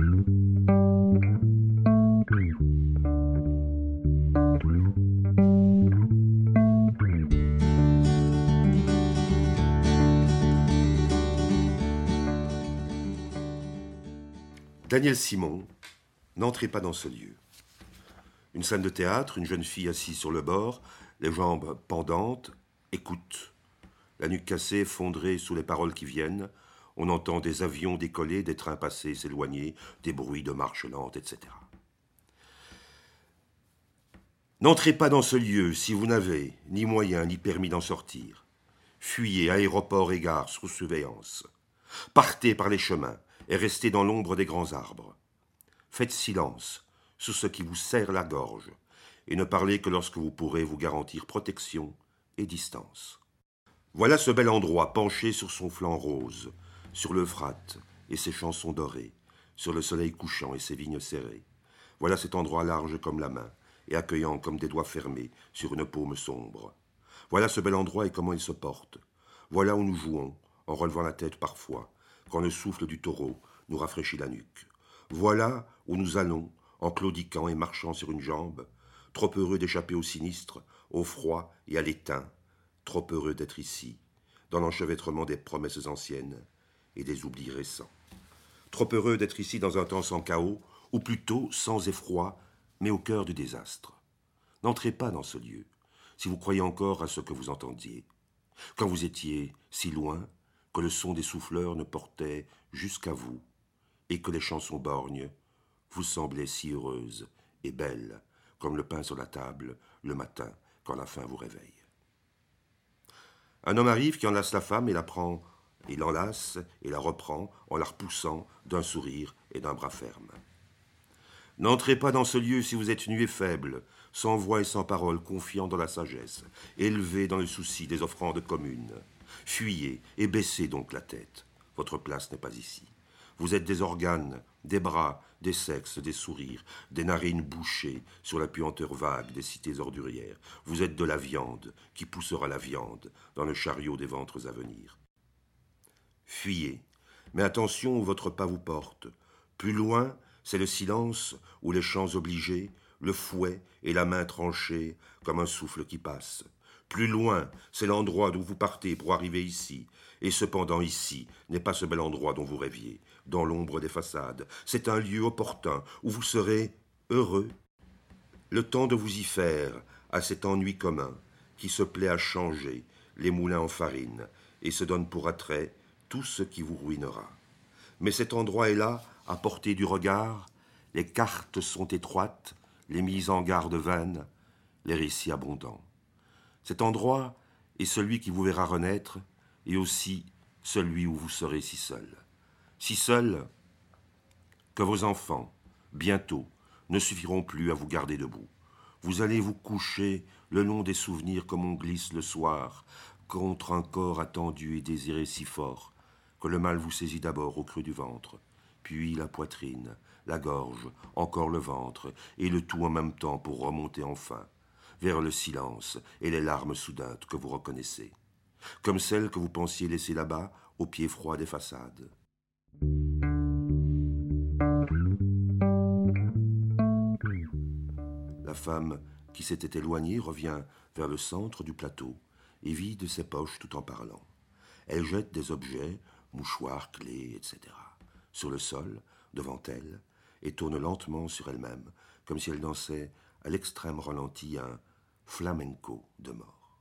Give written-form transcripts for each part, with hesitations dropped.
Daniel Simon, n'entrez pas dans ce lieu. Une scène de théâtre, une jeune fille assise sur le bord, les jambes pendantes, écoute. La nuque cassée, effondrée sous les paroles qui viennent, on entend des avions décoller, des trains passer, s'éloigner, des bruits de marche lente, etc. N'entrez pas dans ce lieu si vous n'avez ni moyen ni permis d'en sortir. Fuyez aéroport et gare sous surveillance. Partez par les chemins et restez dans l'ombre des grands arbres. Faites silence sur ce qui vous serre la gorge et ne parlez que lorsque vous pourrez vous garantir protection et distance. Voilà ce bel endroit penché sur son flanc rose, sur l'Euphrate et ses chansons dorées, sur le soleil couchant et ses vignes serrées. Voilà cet endroit large comme la main et accueillant comme des doigts fermés sur une paume sombre. Voilà ce bel endroit et comment il se porte. Voilà où nous jouons, en relevant la tête parfois, quand le souffle du taureau nous rafraîchit la nuque. Voilà où nous allons, en claudiquant et marchant sur une jambe, trop heureux d'échapper au sinistre, au froid et à l'étain, trop heureux d'être ici, dans l'enchevêtrement des promesses anciennes et des oublis récents. Trop heureux d'être ici dans un temps sans chaos, ou plutôt sans effroi, mais au cœur du désastre. N'entrez pas dans ce lieu, si vous croyez encore à ce que vous entendiez, quand vous étiez si loin que le son des souffleurs ne portait jusqu'à vous, et que les chansons borgnes vous semblaient si heureuses et belles, comme le pain sur la table, le matin, quand la faim vous réveille. Un homme arrive qui enlace la femme et la prend, et l'enlace et la reprend en la repoussant d'un sourire et d'un bras ferme. N'entrez pas dans ce lieu si vous êtes nu et faible, sans voix et sans parole, confiant dans la sagesse, élevé dans le souci des offrandes communes. Fuyez et baissez donc la tête. Votre place n'est pas ici. Vous êtes des organes, des bras, des sexes, des sourires, des narines bouchées sur la puanteur vague des cités ordurières. Vous êtes de la viande qui poussera la viande dans le chariot des ventres à venir. Fuyez, mais attention où votre pas vous porte. Plus loin, c'est le silence ou les chants obligés, le fouet et la main tranchée comme un souffle qui passe. Plus loin, c'est l'endroit d'où vous partez pour arriver ici. Et cependant ici n'est pas ce bel endroit dont vous rêviez, dans l'ombre des façades. C'est un lieu opportun où vous serez heureux. Le temps de vous y faire à cet ennui commun qui se plaît à changer les moulins en farine et se donne pour attrait tout ce qui vous ruinera. Mais cet endroit est là, à portée du regard. Les cartes sont étroites, les mises en garde vaines, les récits abondants. Cet endroit est celui qui vous verra renaître et aussi celui où vous serez si seul que vos enfants, bientôt, ne suffiront plus à vous garder debout. Vous allez vous coucher le long des souvenirs comme on glisse le soir, contre un corps attendu et désiré si fort que le mal vous saisit d'abord au creux du ventre, puis la poitrine, la gorge, encore le ventre, et le tout en même temps pour remonter enfin vers le silence et les larmes soudaines que vous reconnaissez, comme celles que vous pensiez laisser là-bas au pied froid des façades. La femme qui s'était éloignée revient vers le centre du plateau et vide ses poches tout en parlant. Elle jette des objets, mouchoirs, clés, etc., sur le sol, devant elle, et tourne lentement sur elle-même, comme si elle dansait à l'extrême ralenti un flamenco de mort.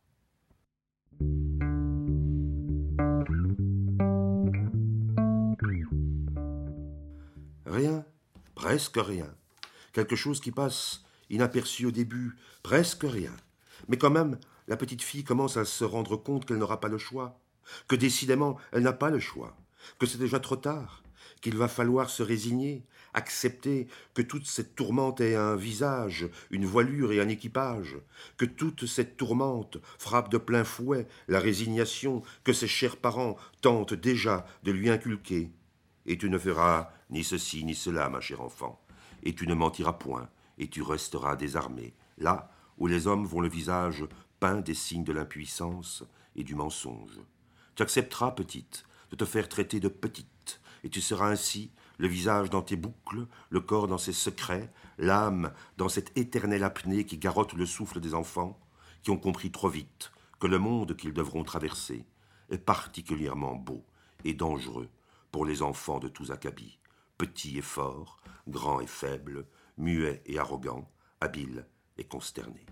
Rien, presque rien. Quelque chose qui passe inaperçu au début, presque rien. Mais quand même, la petite fille commence à se rendre compte qu'elle n'aura pas le choix, que décidément, elle n'a pas le choix, que c'est déjà trop tard, qu'il va falloir se résigner, accepter que toute cette tourmente ait un visage, une voilure et un équipage, que toute cette tourmente frappe de plein fouet la résignation que ses chers parents tentent déjà de lui inculquer. Et tu ne feras ni ceci ni cela, ma chère enfant, et tu ne mentiras point, et tu resteras désarmé, là où les hommes vont le visage peint des signes de l'impuissance et du mensonge. Tu accepteras, petite, de te faire traiter de petite, et tu seras ainsi le visage dans tes boucles, le corps dans ses secrets, l'âme dans cette éternelle apnée qui garrotte le souffle des enfants, qui ont compris trop vite que le monde qu'ils devront traverser est particulièrement beau et dangereux pour les enfants de tous acabits, petits et forts, grands et faibles, muets et arrogants, habiles et consternés.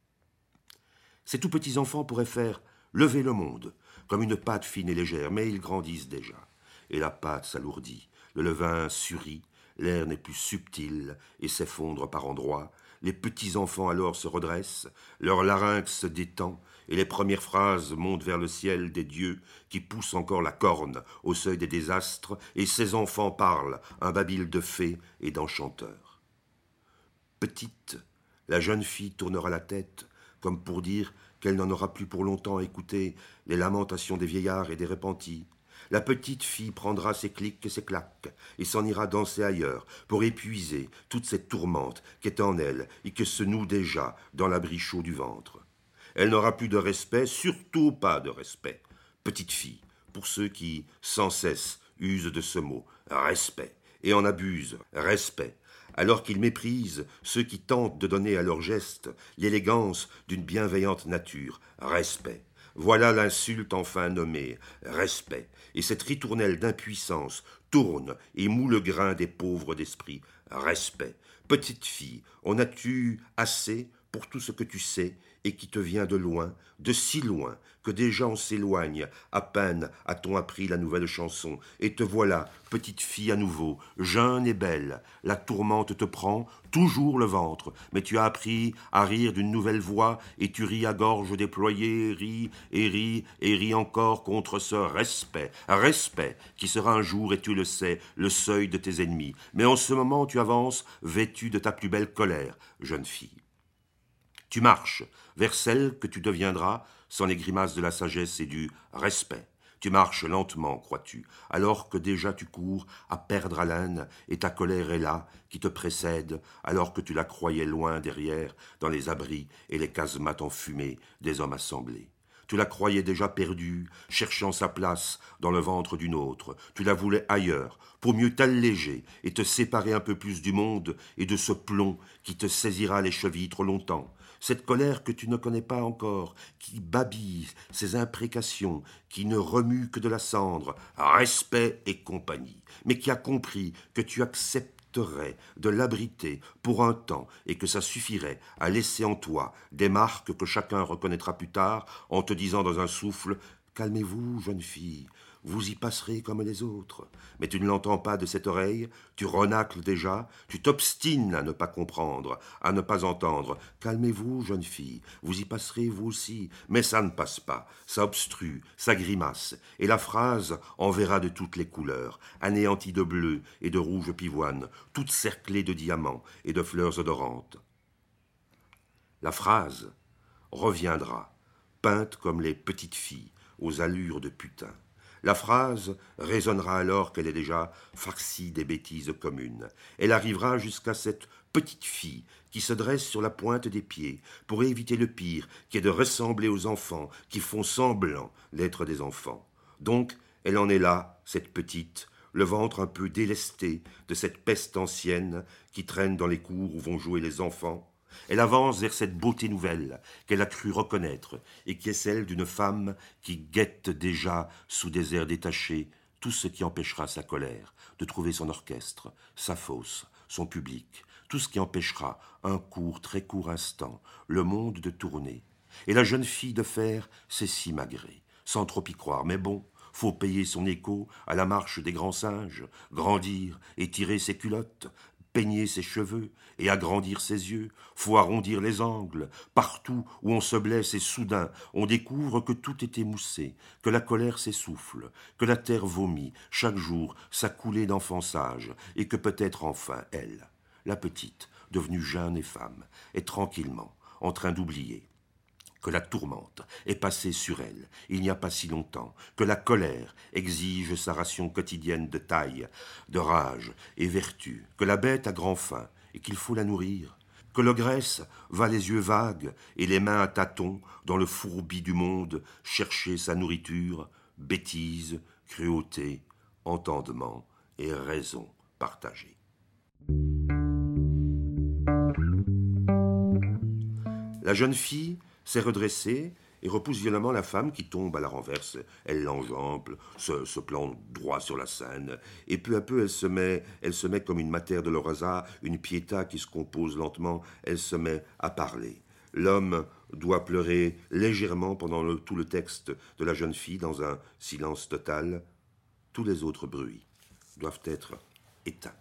Ces tout petits enfants pourraient faire lever le monde, comme une pâte fine et légère, mais ils grandissent déjà, et la pâte s'alourdit, le levain surit, l'air n'est plus subtil et s'effondre par endroits, les petits enfants alors se redressent, leur larynx se détend, et les premières phrases montent vers le ciel des dieux qui poussent encore la corne au seuil des désastres, et ces enfants parlent un babil de fées et d'enchanteurs. Petite, la jeune fille tournera la tête, comme pour dire qu'elle n'en aura plus pour longtemps à écouter les lamentations des vieillards et des repentis. La petite fille prendra ses clics et ses claques et s'en ira danser ailleurs pour épuiser toute cette tourmente qui est en elle et qui se noue déjà dans l'abri chaud du ventre. Elle n'aura plus de respect, surtout pas de respect. Petite fille, pour ceux qui, sans cesse, usent de ce mot, respect, et en abusent, respect, alors qu'ils méprisent ceux qui tentent de donner à leurs gestes l'élégance d'une bienveillante nature, respect. Voilà l'insulte enfin nommée, respect, et cette ritournelle d'impuissance tourne et moue le grain des pauvres d'esprit, respect. Petite fille, en as-tu assez pour tout ce que tu sais et qui te vient de loin, de si loin, que déjà on s'éloigne, à peine a-t-on appris la nouvelle chanson, et te voilà, petite fille à nouveau, jeune et belle, la tourmente te prend, toujours le ventre, mais tu as appris à rire d'une nouvelle voix, et tu ris à gorge déployée, ris, et ris encore contre ce respect, respect, qui sera un jour, et tu le sais, le seuil de tes ennemis, mais en ce moment tu avances, vêtue de ta plus belle colère, jeune fille. Tu marches vers celle que tu deviendras sans les grimaces de la sagesse et du respect. Tu marches lentement, crois-tu, alors que déjà tu cours à perdre haleine et ta colère est là, qui te précède, alors que tu la croyais loin derrière, dans les abris et les casemates enfumées des hommes assemblés. Tu la croyais déjà perdue, cherchant sa place dans le ventre d'une autre. Tu la voulais ailleurs, pour mieux t'alléger et te séparer un peu plus du monde et de ce plomb qui te saisira les chevilles trop longtemps. Cette colère que tu ne connais pas encore, qui babille ces imprécations, qui ne remue que de la cendre, respect et compagnie, mais qui a compris que tu accepterais de l'abriter pour un temps et que ça suffirait à laisser en toi des marques que chacun reconnaîtra plus tard en te disant dans un souffle « Calmez-vous, jeune fille, vous y passerez comme les autres. » Mais tu ne l'entends pas de cette oreille, tu renacles déjà, tu t'obstines à ne pas comprendre, à ne pas entendre. « Calmez-vous, jeune fille, vous y passerez vous aussi. » Mais ça ne passe pas, ça obstrue, ça grimace, et la phrase en verra de toutes les couleurs, anéantie de bleu et de rouge pivoine, toute cerclée de diamants et de fleurs odorantes. La phrase reviendra, peinte comme les petites filles, aux allures de putain. La phrase résonnera alors qu'elle est déjà farcie des bêtises communes. Elle arrivera jusqu'à cette petite fille qui se dresse sur la pointe des pieds pour éviter le pire, qui est de ressembler aux enfants qui font semblant d'être des enfants. Donc, elle en est là, cette petite, le ventre un peu délesté de cette peste ancienne qui traîne dans les cours où vont jouer les enfants. Elle avance vers cette beauté nouvelle qu'elle a cru reconnaître et qui est celle d'une femme qui guette déjà sous des airs détachés tout ce qui empêchera sa colère de trouver son orchestre, sa fosse, son public, tout ce qui empêchera un court, très court instant, le monde de tourner. Et la jeune fille de fer s'est si magrée, sans trop y croire, mais bon, faut payer son écho à la marche des grands singes, grandir et tirer ses culottes, peigner ses cheveux et agrandir ses yeux, faut arrondir les angles, partout où on se blesse et soudain on découvre que tout est émoussé, que la colère s'essouffle, que la terre vomit chaque jour sa coulée d'enfant-sage et que peut-être enfin elle, la petite, devenue jeune et femme, est tranquillement en train d'oublier que la tourmente est passée sur elle il n'y a pas si longtemps, que la colère exige sa ration quotidienne de taille, de rage et vertu, que la bête a grand faim et qu'il faut la nourrir, que l'ogresse va les yeux vagues et les mains à tâtons dans le fourbi du monde chercher sa nourriture, bêtise, cruauté, entendement et raison partagé. La jeune fille s'est redressée et repousse violemment la femme qui tombe à la renverse. Elle l'enjambe, se plante droit sur la scène, et peu à peu elle se met comme une Mater Dolorosa, une Pietà qui se compose lentement, elle se met à parler. L'homme doit pleurer légèrement pendant tout le texte de la jeune fille dans un silence total. Tous les autres bruits doivent être éteints.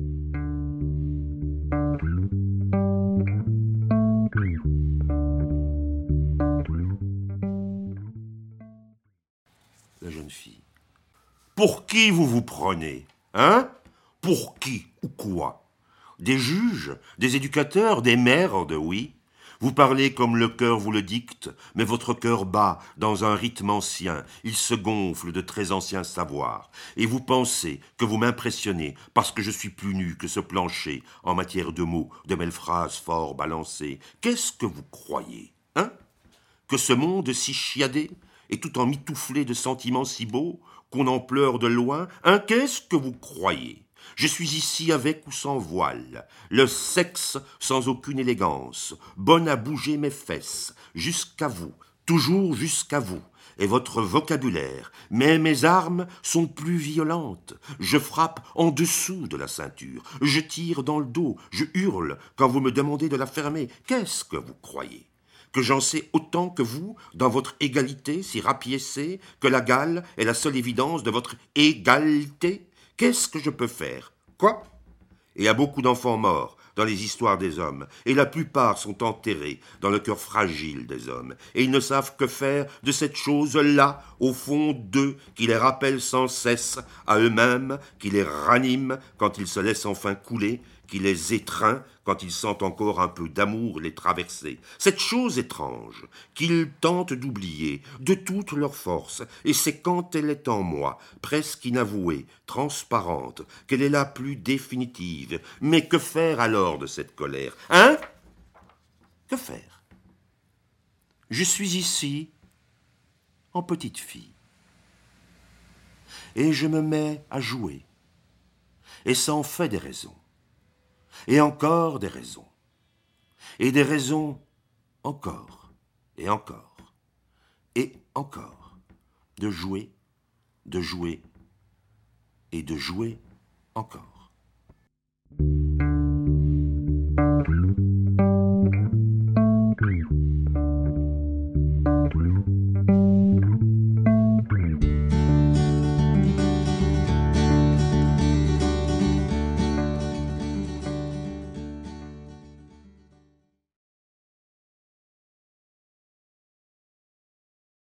La jeune fille. Pour qui vous vous prenez, hein? Pour qui ou quoi? Des juges, des éducateurs, des merdes, oui. Vous parlez comme le cœur vous le dicte, mais votre cœur bat dans un rythme ancien, il se gonfle de très anciens savoirs, et vous pensez que vous m'impressionnez parce que je suis plus nu que ce plancher en matière de mots, de belles phrases fort balancées. Qu'est-ce que vous croyez, hein? Que ce monde si chiadé et tout en mitouflé de sentiments si beaux qu'on en pleure de loin, hein, qu'est-ce que vous croyez? Je suis ici avec ou sans voile, le sexe sans aucune élégance, bonne à bouger mes fesses, jusqu'à vous, toujours jusqu'à vous, et votre vocabulaire, mais mes armes sont plus violentes. Je frappe en dessous de la ceinture, je tire dans le dos, je hurle quand vous me demandez de la fermer. Qu'est-ce que vous croyez? Que j'en sais autant que vous, dans votre égalité si rapiécée, que la gale est la seule évidence de votre égalité? Qu'est-ce que je peux faire? Quoi? Il y a beaucoup d'enfants morts dans les histoires des hommes, et la plupart sont enterrés dans le cœur fragile des hommes, et ils ne savent que faire de cette chose-là, au fond d'eux, qui les rappelle sans cesse à eux-mêmes, qui les ranime quand ils se laissent enfin couler, qui les étreint quand ils sentent encore un peu d'amour les traverser. Cette chose étrange qu'ils tentent d'oublier de toute leur force, et c'est quand elle est en moi, presque inavouée, transparente, qu'elle est la plus définitive. Mais que faire alors de cette colère, hein? Que faire? Je suis ici, en petite fille, et je me mets à jouer, et ça en fait des raisons. Et encore des raisons. Et des raisons encore. Et encore. Et encore. De jouer et de jouer encore.